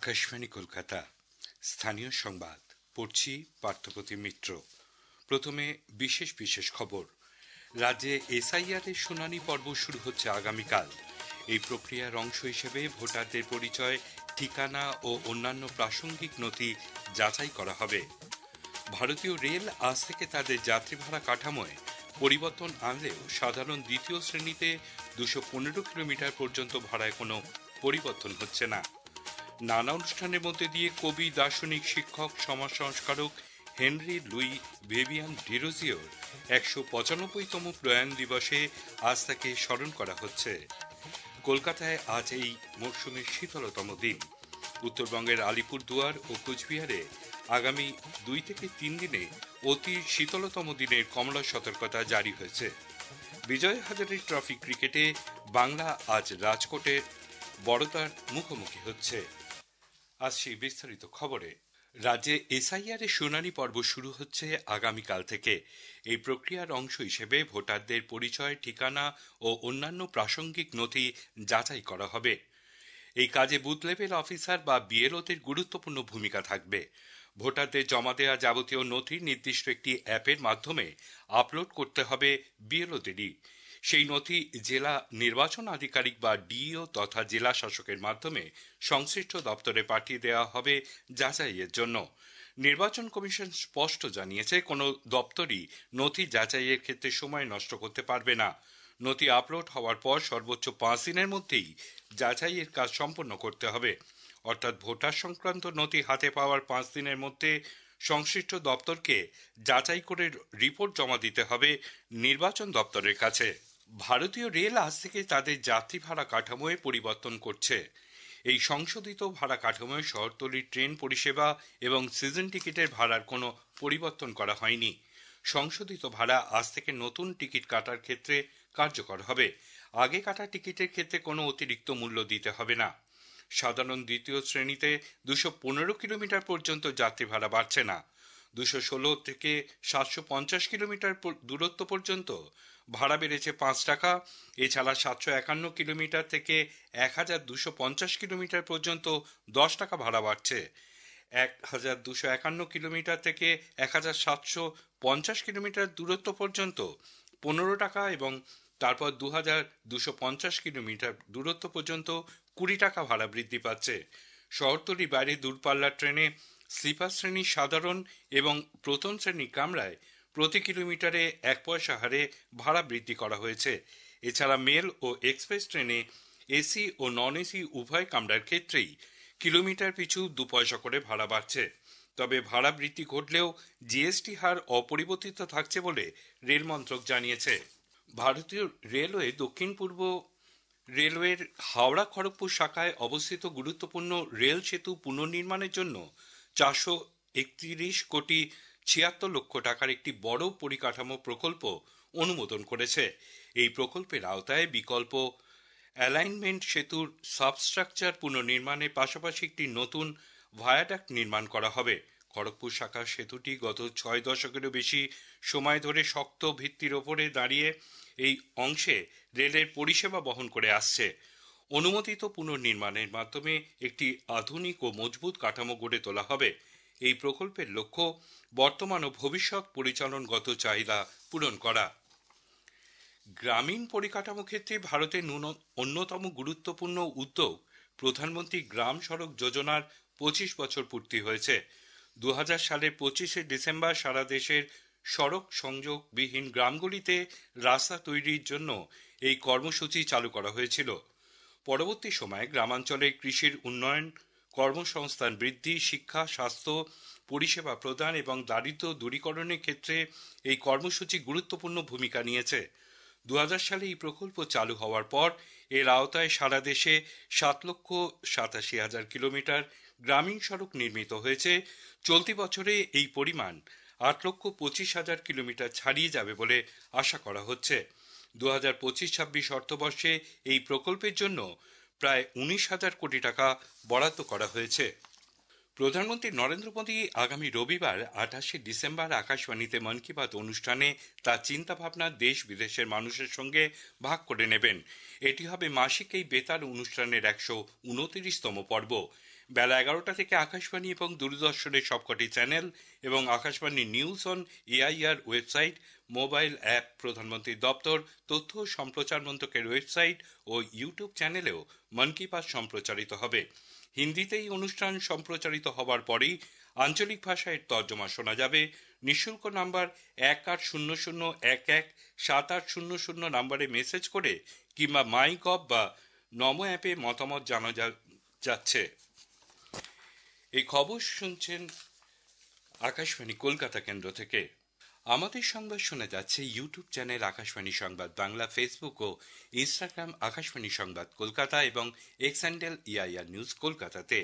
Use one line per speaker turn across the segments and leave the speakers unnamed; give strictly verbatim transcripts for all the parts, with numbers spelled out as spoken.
আকাশবাণী কলকাতা স্থানীয় সংবাদ পড়ছি পার্থপ্রতিম মিত্র। প্রথমে বিশেষ বিশেষ খবর। রাজ্যে এসআইআর এর শুনানি পর্ব শুরু হচ্ছে আগামীকাল। এই প্রক্রিয়ার অংশ হিসেবে ভোটারদের পরিচয়, ঠিকানা ও অন্যান্য প্রাসঙ্গিক নথি যাচাই করা হবে। ভারতীয় রেল আজ থেকে তাদের যাত্রী ভাড়া কাঠামোয় পরিবর্তন আনলেও সাধারণ দ্বিতীয় শ্রেণীতে দুশো পনেরো কিলোমিটার পর্যন্ত ভাড়ায় কোনো পরিবর্তন হচ্ছে না। নানা অনুষ্ঠানের মধ্যে দিয়ে কবি, দার্শনিক, শিক্ষক, সমাজ সংস্কারক হেনরি লুই ভিভিয়ান ডিরোজিওর একশো পঁচানব্বইতম প্রয়াণ দিবসে আজ তাকে স্মরণ করা হচ্ছে। কলকাতায় আজ এই মরশুমের শীতলতম দিন। উত্তরবঙ্গের আলিপুরদুয়ার ও কোচবিহারে আগামী দুই থেকে তিন দিনে অতি শীতলতম দিনের কমলা সতর্কতা জারি হয়েছে। বিজয় হাজারে ট্রফি ক্রিকেটে বাংলা আজ রাজকোটে বড়দার মুখোমুখি হচ্ছে। আসছি বিস্তারিত খবরে। রাজ্যে এসআইআর এর শুনানি পর্ব শুরু হচ্ছে আগামীকাল থেকে। এই প্রক্রিয়ার অংশ হিসেবে ভোটারদের পরিচয়, ঠিকানা ও অন্যান্য প্রাসঙ্গিক নথি যাচাই করা হবে। এই কাজে বুথ লেভেল অফিসার বা বিএলওদের গুরুত্বপূর্ণ ভূমিকা থাকবে। ভোটারদের জমা দেওয়া যাবতীয় নথি নির্দিষ্ট একটি অ্যাপের মাধ্যমে আপলোড করতে হবে বিএলওদেরই। সেই নথি জেলা নির্বাচন আধিকারিক বা ডিইও তথা জেলা শাসকের মাধ্যমে সংশ্লিষ্ট দপ্তরে পাঠিয়ে দেওয়া হবে যাচাইয়ের জন্য। নির্বাচন কমিশন স্পষ্ট জানিয়েছে, কোনো দপ্তরই নথি যাচাইয়ের ক্ষেত্রে সময় নষ্ট করতে পারবে না। নথি আপলোড হওয়ার পর সর্বোচ্চ পাঁচ দিনের মধ্যেই যাচাইয়ের কাজ সম্পন্ন করতে হবে। অর্থাৎ ভোটার সংক্রান্ত নথি হাতে পাওয়ার পাঁচ দিনের মধ্যে সংশ্লিষ্ট দপ্তরকে যাচাই করে রিপোর্ট জমা দিতে হবে নির্বাচন দপ্তরের কাছে। ভারতীয় রেল আজ থেকে তাদের যাত্রী ভাড়া কাঠামোয় পরিবর্তন করছে। এই সংশোধিত ভাড়া কাঠামোয় শহরতলির ট্রেন পরিষেবা এবং সিজন টিকিটের ভাড়ার কোনো পরিবর্তন করা হয়নি। সংশোধিত ভাড়া আজ থেকে নতুন টিকিট কাটার ক্ষেত্রে কার্যকর হবে। আগে কাটা টিকিটের ক্ষেত্রে কোনো অতিরিক্ত মূল্য দিতে হবে না। সাধারণ দ্বিতীয় শ্রেণীতে দুশো পনেরো কিলোমিটার পর্যন্ত যাত্রী ভাড়া বাড়ছে না। দুশো ষোলো থেকে সাতশো পঞ্চাশ কিলোমিটার দূরত্ব পর্যন্ত ভাড়া বেড়েছে পাঁচ টাকা। এছাড়া সাতশো একান্ন কিলোমিটার থেকে এক হাজার দুশো পঞ্চাশ কিলোমিটার পর্যন্ত দশ টাকা ভাড়া বাড়ছে। এক হাজার দুশো একান্ন কিলোমিটার থেকে এক হাজার সাতশো পঞ্চাশ কিলোমিটার দূরত্ব পর্যন্ত পনেরো টাকা এবং তারপর দু হাজার দুশো পঞ্চাশ কিলোমিটার দূরত্ব পর্যন্ত কুড়ি টাকা ভাড়া বৃদ্ধি পাচ্ছে। শহরতলি বাইরে দূরপাল্লার ট্রেনে স্লিপার শ্রেণী, সাধারণ এবং প্রথম শ্রেণী কামরায় প্রতি কিলোমিটারে এক পয়সা হারে ভাড়া বৃদ্ধি করা হয়েছে। এছাড়া মেল ও এক্সপ্রেস ট্রেনে এসি ও নন এসি উভয় কামরার ক্ষেত্রেই কিলোমিটার পিছু দু পয়সা করে ভাড়া বাড়ছে। তবে ভাড়া বৃদ্ধি ঘটলেও জিএসটি হার অপরিবর্তিত থাকছে বলে রেল মন্ত্রক জানিয়েছে। ভারতীয় রেলওয়ে দক্ষিণ পূর্ব রেলওয়ের হাওড়া খড়গপুর শাখায় অবস্থিত গুরুত্বপূর্ণ রেল সেতু পুনর্নির্মাণের জন্য চারশো একত্রিশ কোটি ছিয়াত্তর লক্ষ টাকার একটি বড় পরিকাঠামো প্রকল্প অনুমোদন করেছে। এই প্রকল্পের আওতায় বিকল্প অ্যালাইনমেন্ট সেতুর সাবস্ট্রাকচার পুনর্নির্মাণের পাশাপাশি একটি নতুন ভায়াডাক্ট নির্মাণ করা হবে। খড়গপুর শাখার সেতুটি গত ছয় দশকেরও বেশি সময় ধরে শক্ত ভিত্তির ওপরে দাঁড়িয়ে এই অংশে রেলের পরিষেবা বহন করে আসছে। অনুমোদিত পুনর্নির্মাণের মাধ্যমে একটি আধুনিক ও মজবুত কাঠামো গড়ে তোলা হবে। এই প্রকল্পের লক্ষ্য বর্তমান ও ভবিষ্যৎ পরিচালনগত চাহিদা পূরণ করা। গ্রামীণ পরিকাঠামো ক্ষেত্রে ভারতের অন্যতম গুরুত্বপূর্ণ উদ্যোগ প্রধানমন্ত্রী গ্রাম সড়ক যোজনার পঁচিশ বছর পূর্তি হয়েছে। দু হাজার সালের পঁচিশে ডিসেম্বর সারা দেশের সড়ক সংযোগবিহীন গ্রামগুলিতে রাস্তা তৈরির জন্য এই কর্মসূচি চালু করা হয়েছিল। পরবর্তী সময়ে গ্রামাঞ্চলে কৃষির উন্নয়ন, কর্মসংস্থান বৃদ্ধি, শিক্ষা, স্বাস্থ্য পরিষেবা প্রদান এবং দারিদ্র্য দূরীকরণের ক্ষেত্রে এই কর্মসূচি গুরুত্বপূর্ণ ভূমিকা নিয়েছে। দু হাজার সালে এই প্রকল্প চালু হওয়ার পর এর আওতায় সারা দেশে সাত লক্ষ সাতাশি হাজার কিলোমিটার গ্রামীণ সড়ক নির্মিত হয়েছে। চলতি বছরে এই পরিমাণ আট লক্ষ পঁচিশ হাজার কিলোমিটার ছাড়িয়ে যাবে বলে আশা করা হচ্ছে। দু হাজার পঁচিশ ছাব্বিশ অর্থবর্ষে এই প্রকল্পের জন্য প্রায় উনিশ হাজার কোটি টাকা বরাদ্দ করা হয়েছে। প্রধানমন্ত্রী নরেন্দ্র মোদী আগামী রবিবার আঠাশে ডিসেম্বর আকাশবাণীতে মন কি বাত অনুষ্ঠানে তার চিন্তাভাবনা দেশ বিদেশের মানুষের সঙ্গে ভাগ করে নেবেন। এটি হবে মাসিক এই বেতার অনুষ্ঠানের একশো উনত্রিশতম পর্ব। বেলা এগারোটা থেকে আকাশবাণী এবং দূরদর্শনের সবকটি চ্যানেল এবং Akashvani news on AIR website, mobile app, প্রধানমন্ত্রীর দপ্তর, তথ্য ও সম্প্রচার মন্ত্রকের ওয়েবসাইট ও ইউটিউব চ্যানেলেও মন কি বাত সম্প্রচারিত হবে। হিন্দিতে এই অনুষ্ঠান সম্প্রচারিত হবার পরেই আঞ্চলিক ভাষায় তর্জমা শোনা যাবে। নিঃশুল্ক নাম্বার এক আট শূন্য শূন্য এক এক সাত আট শূন্য শূন্য নাম্বারে মেসেজ করে কিংবা মাই গভ বা নমো অ্যাপে মতামত জানা যাচ্ছে। এই খবর শুনছেন আকাশবাণী কলকাতা কেন্দ্র থেকে। আমাদের সংবাদ শোনা যাচ্ছে ইউটিউব চ্যানেল আকাশবাণী সংবাদ বাংলা, ফেসবুক ও ইনস্টাগ্রাম আকাশবাণী সংবাদ কলকাতা এবং এক্স হ্যান্ডেল এআইআর নিউজ কলকাতাতে।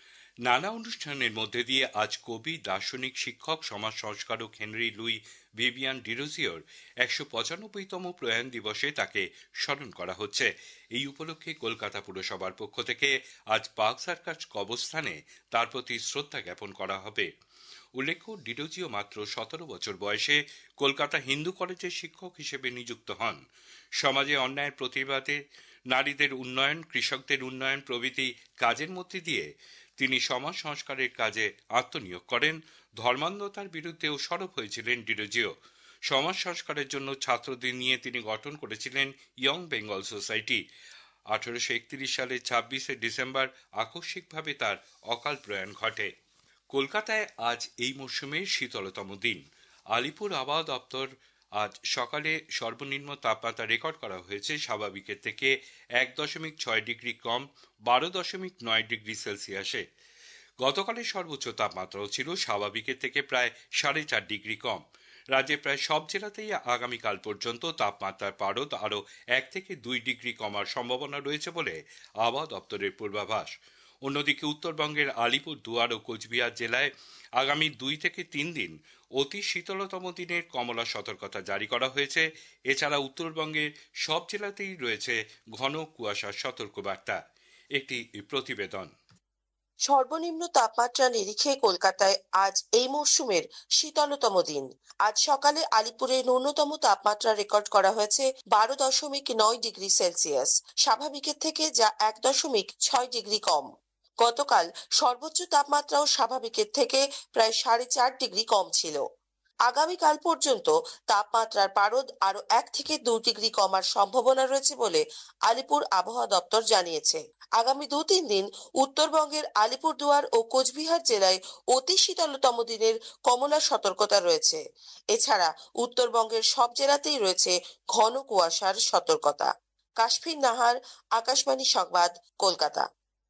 নানা অনুষ্ঠানের মধ্যে দিয়ে আজ কবি, দার্শনিক, শিক্ষক, সমাজ সংস্কারক হেনরি লুই ভিভিয়ান ডিরোজিওর একশো পঁচানব্বইতম প্রয়াণ দিবসে তাকে স্মরণ করা হচ্ছে। এই উপলক্ষে কলকাতা পুরসভার পক্ষ থেকে আজ পার্ক সার্কাস কবরস্থানে তার প্রতি শ্রদ্ধা জ্ঞাপন করা হবে। উল্লেখ্য, ডিরোজিও মাত্র সতেরো বছর বয়সে কলকাতা হিন্দু কলেজের শিক্ষক হিসেবে নিযুক্ত হন। সমাজে অন্যায়ের প্রতিবাদে, নারীদের উন্নয়ন, কৃষকদের উন্নয়ন প্রভৃতি কাজের মধ্যে দিয়ে তিনি সমাজ সংস্কারের কাজে আত্মনিয়োগ করেন। ধর্মান্ধতার বিরুদ্ধেও সরব হয়েছিলেন ডিরোজিও। সমাজ সংস্কারের জন্য ছাত্রদের নিয়ে তিনি গঠন করেছিলেন ইয়ং বেঙ্গল সোসাইটি। আঠারোশো একত্রিশ সালের ছাব্বিশে ডিসেম্বর আকস্মিকভাবে তার অকাল প্রয়াণ ঘটে। কলকাতায় আজ এই মরশুমের শীতলতম দিন। আলিপুর আবহাওয়া দপ্তর আজ সকালে সর্বনিম্ন তাপমাত্রা রেকর্ড করা হয়েছে স্বাভাবিকের থেকে এক দশমিক ছয় ডিগ্রি কম, বারো দশমিক নয় ডিগ্রি সেলসিয়াসে। গতকালের সর্বোচ্চ তাপমাত্রাও ছিল স্বাভাবিকের থেকে প্রায় সাড়ে চার ডিগ্রি কম। রাজ্যে প্রায় সব জেলাতেই আগামীকাল পর্যন্ত তাপমাত্রার পারদ আরও এক থেকে দুই ডিগ্রি কমার সম্ভাবনা রয়েছে বলে আবহাওয়া দপ্তরের পূর্বাভাস। অন্যদিকে উত্তরবঙ্গের আলিপুর দুয়ার ও কোচবিহার জেলায় আগামী দুই থেকে তিন দিন অতি শীতলতম দিনের কমলা সতর্কতা জারি করা হয়েছে। এছাড়া উত্তরবঙ্গের সব জেলাতেই রয়েছে ঘন কুয়াশার সতর্কবার্তা। একটি প্রতিবেদন।
সর্বনিম্ন তাপমাত্রা নিরিখে কলকাতায় আজ এই মরশুমের শীতলতম দিন। আজ সকালে আলিপুরে ন্যূনতম তাপমাত্রা রেকর্ড করা হয়েছে বারো দশমিক নয় ডিগ্রি সেলসিয়াস, স্বাভাবিকের থেকে যা এক দশমিক ছয় ডিগ্রি কম। গতকাল সর্বোচ্চ তাপমাত্রাও স্বাভাবিকের থেকে প্রায় সাড়ে চার ডিগ্রি কম ছিল। আগামীকাল পর্যন্ত তাপমাত্রার পারদ আরো এক থেকে দুই ডিগ্রি কমার সম্ভাবনা রয়েছে বলে আলিপুর আবহাওয়া দপ্তর জানিয়েছে। আগামী দু তিন দিন উত্তরবঙ্গের আলিপুরদুয়ার ও কোচবিহার জেলায় অতি শীতলতম দিনের কমলা সতর্কতা রয়েছে। এছাড়া উত্তরবঙ্গের সব জেলাতেই রয়েছে ঘন কুয়াশার সতর্কতা। কাশফির নাহার, আকাশবাণী সংবাদ, কলকাতা।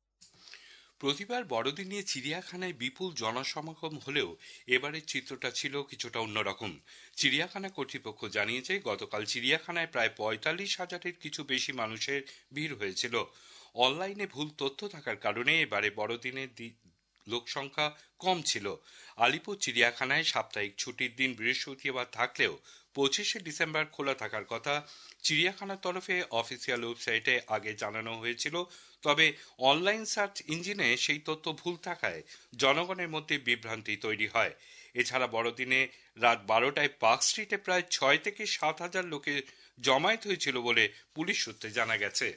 প্রতিবার বড়দিনে চিড়িয়াখানায় বিপুল জনসমাগম হলেও এবারের চিত্রটা ছিল কিছুটা অন্যরকম। চিড়িয়াখানা কর্তৃপক্ষ জানিয়েছে, গতকাল চিড়িয়াখানায় প্রায় পঁয়তাল্লিশ হাজারের কিছু বেশি মানুষের ভিড় হয়েছিল। অনলাইনে ভুল তথ্য থাকার কারণে এবারে বড়দিনের লোক সংখ্যা কম ছিল। আলিপুর চিড়িয়াখানায় সাপ্তাহিক ছুটির দিন বৃহস্পতিবার থাকলেও পঁচিশে ডিসেম্বর খোলা থাকার কথা চিড়িয়াখানার তরফে অফিসিয়াল ওয়েবসাইটে আগে জানানো হয়েছিল। তবে অনলাইন সার্চ ইঞ্জিনে সেই তথ্য ভুল থাকায় জনগণের মধ্যে বিভ্রান্তি তৈরি হয়। এছাড়া বড়দিনে রাত বারোটায় পার্ক স্ট্রিটে প্রায় ছয় থেকে সাত হাজার লোকের জমায়েত হয়েছিল বলে পুলিশ সূত্রে জানা গেছে।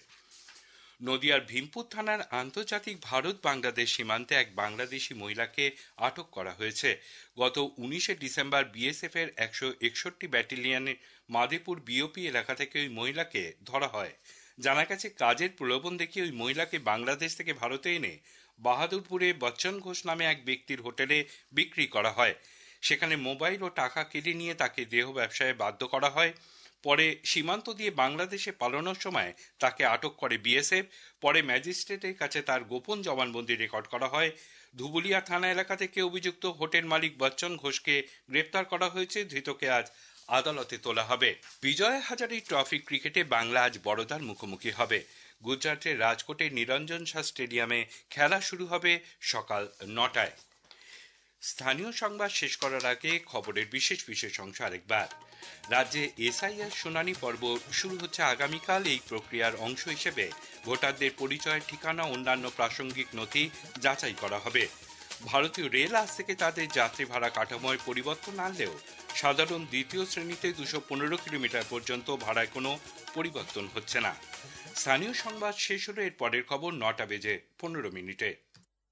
নদিয়ার ভীমপুর থানার আন্তর্জাতিক ভারত বাংলাদেশ সীমান্তে এক বাংলাদেশি মহিলাকে আটক করা হয়েছে। গত উনিশে ডিসেম্বর বিএসএফ এর একশো একষট্টি ব্যাটালিয়নের মাদেপুর বিওপি এলাকা থেকে ওই মহিলাকে ধরা হয়। জানা গেছে, কাজের প্রলোভন দেখিয়ে ওই মহিলাকে বাংলাদেশ থেকে ভারতে এনে বাহাদুরপুরে বচ্চন ঘোষ নামে এক ব্যক্তির হোটেলে বিক্রি করা হয়। সেখানে মোবাইল ও টাকা কেড়ে নিয়ে তাকে দেহ ব্যবসায় বাধ্য করা হয়। পরে সীমান্ত দিয়ে বাংলাদেশে পালানোর সময় তাকে আটক করে বিএসএফ। পরে ম্যাজিস্ট্রেটের কাছে তার গোপন জবানবন্দি রেকর্ড করা হয়। ধুবুলিয়া থানা এলাকা থেকে অভিযুক্ত হোটেল মালিক বচ্চন ঘোষকে গ্রেপ্তার করা হয়েছে। ধৃতকে আজ আদালতে তোলা হবে। বিজয় হাজারে ট্রফি ক্রিকেটে বাংলা আজ বড়োদার মুখোমুখি হবে। গুজরাটের রাজকোটের নিরঞ্জন শাহ স্টেডিয়ামে খেলা শুরু হবে সকাল নটায়। স্থানীয় সংবাদ শেষ করার আগে খবরের বিশেষ বিশেষ অংশ আরেকবার। রাজ্যে এসআইআর শুনানি পর্ব শুরু হচ্ছে আগামীকাল। এই প্রক্রিয়ার অংশ হিসেবে ভোটারদের পরিচয়, ঠিকানা, অন্যান্য প্রাসঙ্গিক নথি যাচাই করা হবে। ভারতীয় রেল আজ থেকে তাদের যাত্রী ভাড়া কাঠামোয় পরিবর্তন আনলেও সাধারণ দ্বিতীয় শ্রেণীতে দুশো পনেরো কিলোমিটার পর্যন্ত ভাড়ায় কোনো পরিবর্তন হচ্ছে না। স্থানীয় সংবাদ শেষ হলো। এর পরের খবর নটা বেজে পনেরো মিনিটে।